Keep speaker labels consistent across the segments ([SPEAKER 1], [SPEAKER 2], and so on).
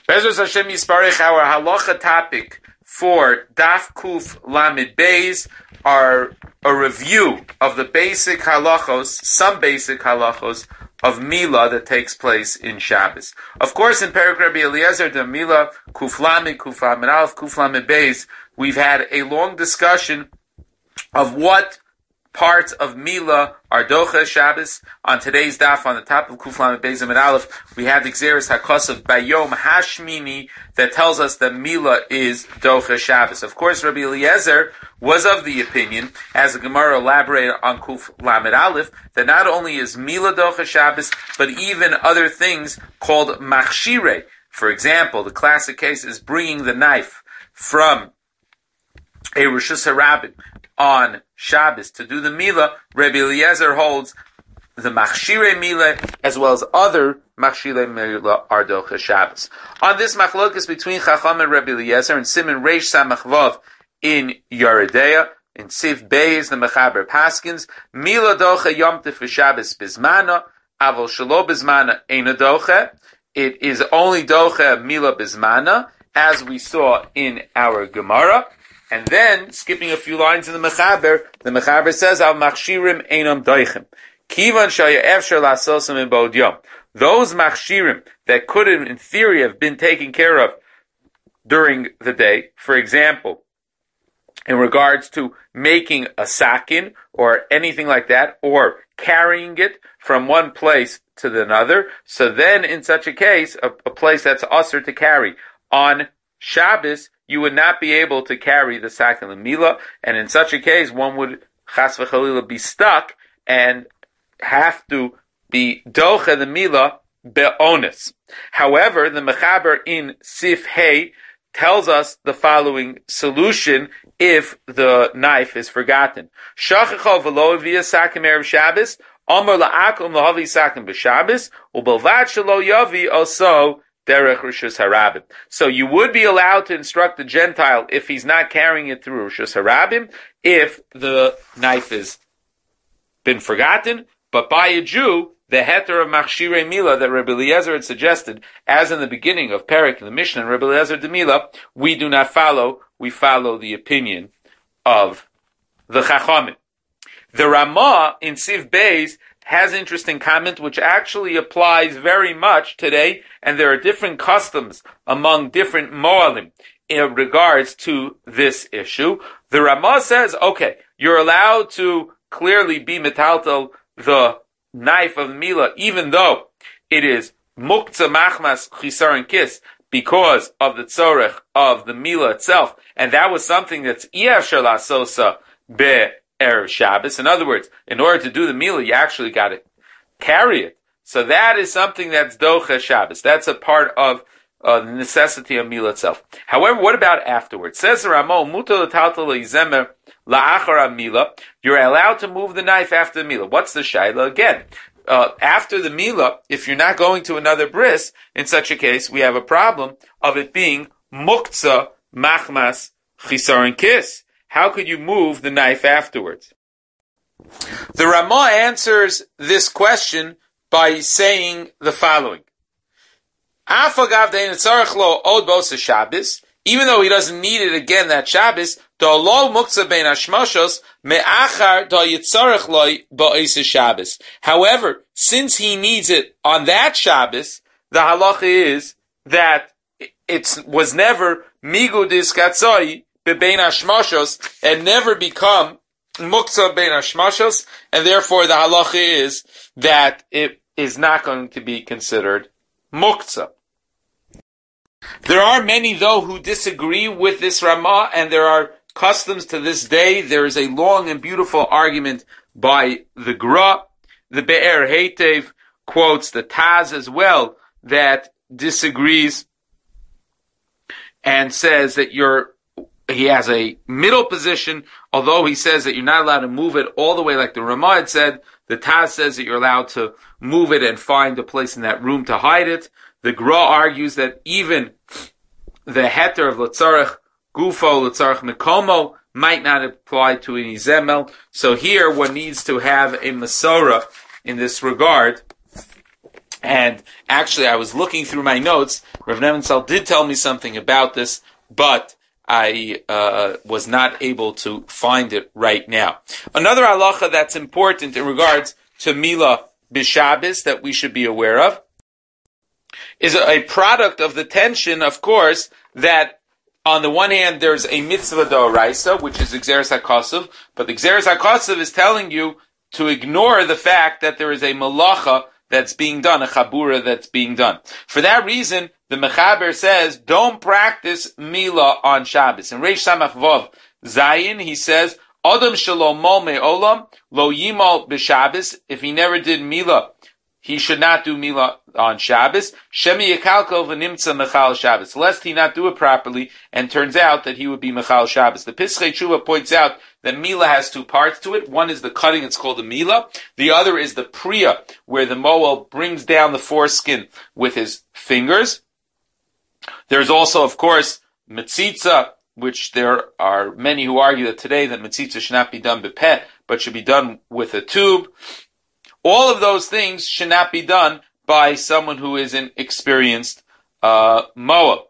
[SPEAKER 1] Bezos Hashem Yisparech, our halacha topic for Daf Kuf Lamed Beis are a review of the basic halachos, some basic halachos of Mila that takes place in Shabbos. Of course, in Perek Rabbi Eliezer, the Mila Kuf Lamed, Kuf Lamed Aleph, Kuf Lamed Beis, we've had a long discussion of what parts of Mila are Docha Shabbos. On today's daf, on the top of Kuf Lamed Beis and Aleph, we have the Gzeres HaKosav Bayom Hashmini that tells us that Mila is Docha Shabbos. Of course, Rabbi Eliezer was of the opinion, as the Gemara elaborated on Kuf Lamed Aleph, that not only is Mila Docha Shabbos, but even other things called Machshire. For example, the classic case is bringing the knife from a Rishus HaRabim on Shabbos to do the Mila. Rabbi Eliezer holds the Machshire Mila as well as other Machshire Mila are Docha Shabbos. On this machlokas between Chacham and Rabbi Eliezer and Siman Reish Samach Vav in Yeridea, in Siv Beis, the Mechaber Paskins, Mila Docha Yom Tif Shabbos Bizmana, Avol Shalo Bizmana Eina Docha. It is only Docha Mila Bizmana, as we saw in our Gemara. And then, skipping a few lines in the Mechaber says, Al Machshirim Einam Doichem. Kivan Shaya Efshar Lasosim in Bod Yom. Those Machshirim that could have, in theory, have been taken care of during the day, for example, in regards to making a sakin, or anything like that, or carrying it from one place to another, so then, in such a case, a place that's usher to carry, on Shabbos, you would not be able to carry the sakin l'mila, and in such a case, one would chas v'chalila be stuck and have to be docha the mila be'onis. However, the Mechaber in Sif Hey tells us the following solution if the knife is forgotten. Shachacho v'lo avia sakim erev Shabbos, Amar la'akum lahavi sakim b'Shabbos, u'belvad shelo yavi also derech Rishus HaRabim. So you would be allowed to instruct the Gentile if he's not carrying it through Rishus HaRabim, if the knife has been forgotten, but by a Jew, the heter of Machshire Mila that Rabbi Eliezer had suggested, as in the beginning of Perek in the Mishnah and Rabbi Eliezer de Mila, we do not follow, we follow the opinion of the Chachamim. The Ramah in Siv Beis has an interesting comment which actually applies very much today, and there are different customs among different Moalim in regards to this issue. The Ramah says, okay, you're allowed to clearly be metaltal the knife of Mila, even though it is muktzah machmas chisar and kiss, because of the tzorech of the Mila itself, and that was something that's iyashar lasosa be'erev Shabbos. In other words, in order to do the Mila, you actually got to carry it. So that is something that's docha Shabbos. That's a part of the necessity of Mila itself. However, what about afterwards? Says the Ramah, mutal l'taltal le'izemer la'achar Mila. You're allowed to move the knife after the Mila. What's the shaila? Again, after the Mila, if you're not going to another bris, in such a case, we have a problem of it being muktzah machmas chisar and kiss. How could you move the knife afterwards? The Ramah answers this question by saying the following. Even though he doesn't need it again that Shabbos, however, since he needs it on that Shabbos, the halacha is that it was never migudis katzoi bebein hashmashos and never become muktzah bein hashmashos, and therefore the halacha is that it is not going to be considered muktzah. There are many, though, who disagree with this Ramah, and there are customs to this day. There is a long and beautiful argument by the Gra. The Be'er Heitev quotes the Taz as well, that disagrees and says that he has a middle position, although he says that you're not allowed to move it all the way like the Ramah had said. The Taz says that you're allowed to move it and find a place in that room to hide it. The Gra argues that even the heter of L'tzarech Gufo, L'tzarech Mekomo might not apply to any Zemel. So here one needs to have a Masorah in this regard And actually, I was looking through my notes. Rav Nebenzahl did tell me something about this, but I was not able to find it right now. Another halacha that's important in regards to Mila B'Shabbos that we should be aware of is a product of the tension, of course, that on the one hand there's a mitzvah d'oraisa, which is Gzeres HaKosav, but the Gzeres HaKosav is telling you to ignore the fact that there is a malacha that's being done, a chabura that's being done. For that reason, the Mechaber says, don't practice Mila on Shabbos. In Reish Samach Vav Zayin, he says, Adam shalom mol me'olam, lo yimal b'Shabbos. If he never did Mila, he should not do Mila on Shabbos. Shemi yekalkol v'nimtza mechal Shabbos. Lest he not do it properly, and turns out that he would be mechal Shabbos. The Pischei Tshuva points out that Mila has two parts to it. One is the cutting, it's called the Mila. The other is the Priya, where the Moel brings down the foreskin with his fingers. There's also, of course, Metzitza, which there are many who argue that today that Metzitza should not be done bepeh, but should be done with a tube. All of those things should not be done by someone who is an experienced Moel.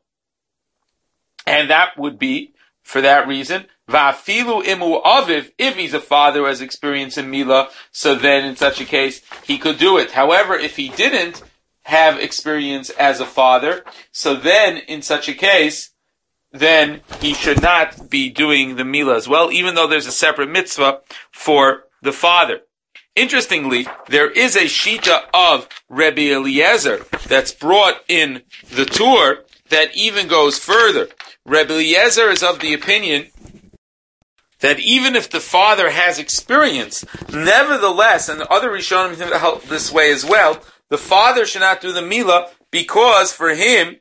[SPEAKER 1] And that would be, for that reason, Va'afilu imu aviv, if he's a father who has experience in Mila, so then in such a case, he could do it. However, if he didn't have experience as a father, so then in such a case, then he should not be doing the Mila as well, even though there's a separate mitzvah for the father. Interestingly, there is a shita of Rebbe Eliezer that's brought in the Tur that even goes further. Rebbe Eliezer is of the opinion that even if the father has experience, nevertheless, and the other Rishonim help this way as well, the father should not do the Mila because for him,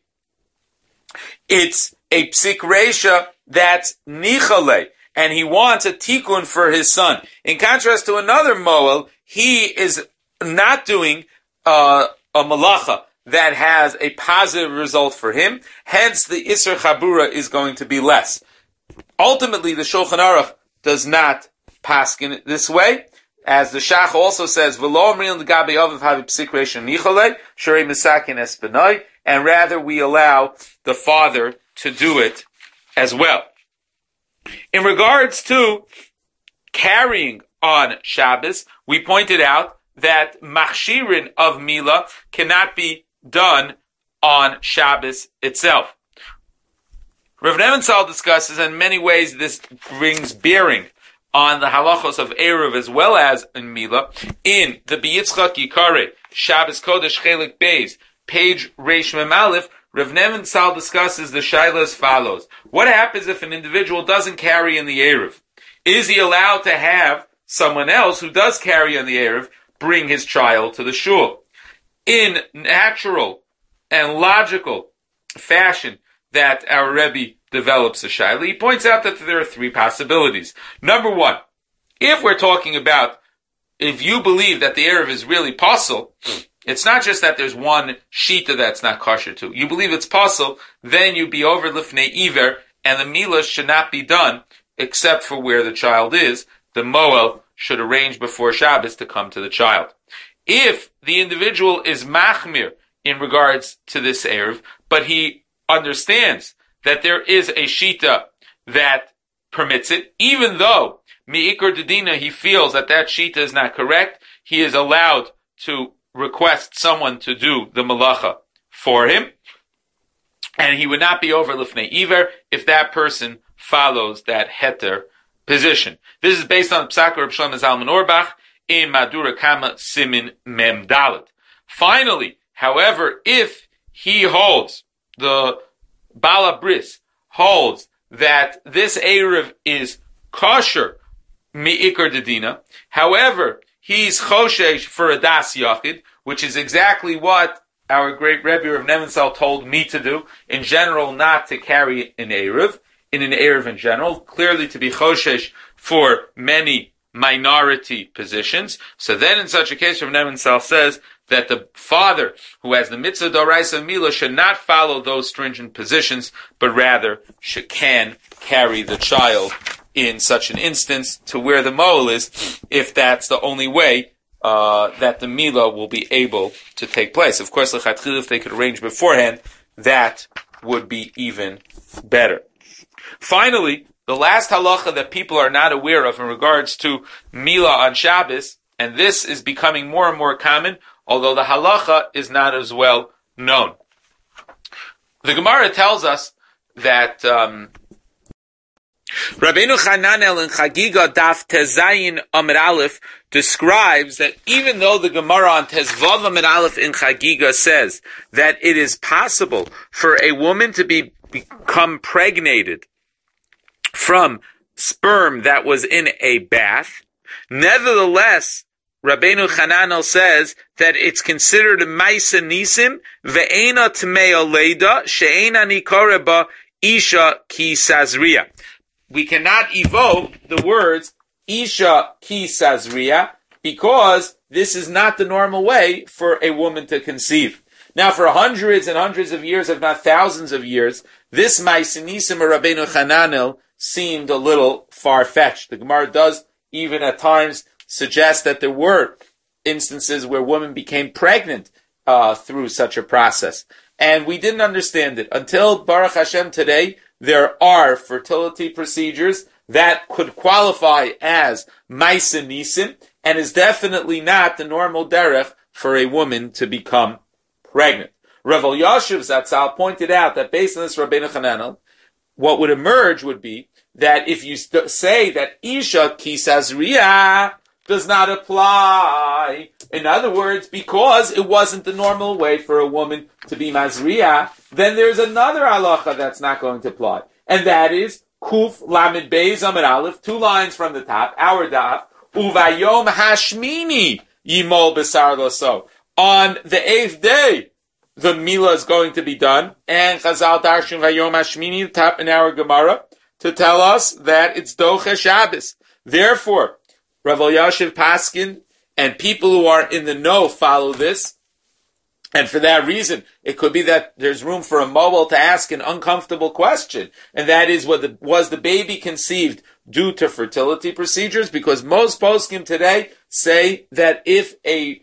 [SPEAKER 1] it's a psik reisha that's nichale, and he wants a tikkun for his son. In contrast to another Moel, he is not doing a malacha that has a positive result for him, hence the Isser Chabura is going to be less. Ultimately, the Shulchan Aruch does not paskin it this way, as the Shach also says, "V'lo omrin l'gabe aviv havi psik reisha nichale shrei misakin es benai," and rather we allow the father to do it as well. In regards to carrying on Shabbos, we pointed out that machshirin of Mila cannot be done on Shabbos itself. Rav Nebenzahl discusses, in many ways this brings bearing on the halachos of Erev as well as in Mila. In the B'Yitzchak Yikare, Shabbos Kodesh Chelik Beis, page Reish Mem Aleph, Rav Nebenzahl discusses the shaila as follows. What happens if an individual doesn't carry in the Erev? Is he allowed to have someone else who does carry on the Erev bring his child to the shul? In natural and logical fashion that our Rebbe develops a shaila, he points out that there are three possibilities. Number one, if we're talking about, if you believe that the Erev is really possible, it's not just that there's one shita that's not kosher to. You believe it's possible, then you'd be over lifnei iver, and the Mila should not be done except for where the child is. The Moel should arrange before Shabbos to come to the child. If the individual is machmir in regards to this Erev, but he understands that there is a shita that permits it, even though mi'ikar dedina he feels that that shita is not correct, he is allowed to request someone to do the malacha for him, and he would not be over lifnei iver if that person follows that heter position. This is based on Psak Reb Shlomo Zalman Auerbach in Madura Kama Simin Mem Dalet. Finally, however, if he holds, the Bala Bris holds that this Erev is kosher mi'ikar dedina, however, he's choshesh for a das yachid, which is exactly what our great Rebbe of Nebenzahl told me to do. In general, not to carry an Erev, in an Erev in general, clearly to be choshesh for many minority positions. So then in such a case, Rav Nebenzahl says that the father who has the mitzvah d'oraisa Mila should not follow those stringent positions, but rather can carry the child in such an instance to where the Moel is, if that's the only way that the Milah will be able to take place. Of course, l'chatchila, if they could arrange beforehand, that would be even better. Finally, the last halacha that people are not aware of in regards to Milah on Shabbos, and this is becoming more and more common, although the halacha is not as well known. The Gemara tells us that Rabbeinu Chananel in Chagiga Daf Tezayin Amid Aleph describes that even though the Gemara on Tezvav Amid Aleph in Chagiga says that it is possible for a woman to become pregnated from sperm that was in a bath, nevertheless, Rabbeinu Chananel says that it's considered a Maisa Nisim ve'ena Tmea Leida she'ena Nikoreba Isha Ki Sazria. We cannot evoke the words Isha Ki Sazria because this is not the normal way for a woman to conceive. Now, for hundreds and hundreds of years, if not thousands of years, this Maisa Nisim of Rabbeinu Chananel seemed a little far-fetched. The Gemara does even at times suggest that there were instances where women became pregnant through such a process. And we didn't understand it. Until Baruch Hashem today, there are fertility procedures that could qualify as Maisa Nisim, and is definitely not the normal derech for a woman to become pregnant. Rav Elyashiv Zatzal pointed out that based on this Rabbeinu Chananel, what would emerge would be that if you say that Isha Ki Sazria does not apply, in other words, because it wasn't the normal way for a woman to be Mazriya, then there's another halacha that's not going to apply. And that is Kuf Lamed Beis Amid Aleph, 2 lines from the top, our daf, Uvayom Hashmini Yimol Besar Loso. On the 8th day, the Milah is going to be done, and Chazal Darshan Vayom Hashmini, the top in our Gemara, to tell us that it's Doche Shabbos. Therefore, Rav Elyashiv Paskin and people who are in the know follow this, and for that reason, it could be that there's room for a mobile to ask an uncomfortable question, and that is, was the baby conceived due to fertility procedures? Because most poskim today say that if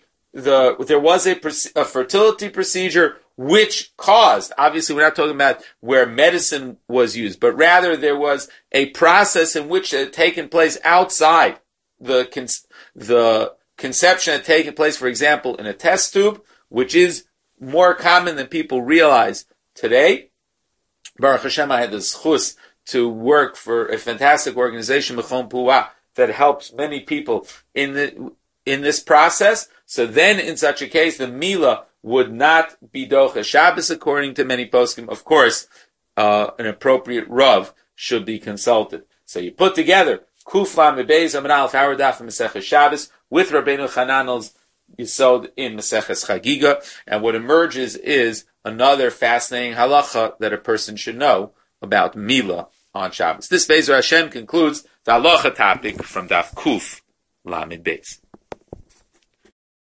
[SPEAKER 1] there was a fertility procedure which caused, obviously we're not talking about where medicine was used, but rather there was a process in which it had taken place outside the conception had taken place, for example, in a test tube, which is more common than people realize today. Baruch Hashem, I had the zchus to work for a fantastic organization, Mechon Puah, that helps many people in this process. So then, in such a case, the Milah would not be Doche Shabbos, according to many poskim. Of course, an appropriate Rav should be consulted. So you put together Kuf Lamed Beis Amid Aleph, our daf in Maseches Shabbos, with Rabbeinu Chananel's Yisod in Maseches Chagiga, and what emerges is another fascinating halacha that a person should know about Milah on Shabbos. This Be'ezer Hashem concludes the halacha topic from Daf Kuf Lamed Beis.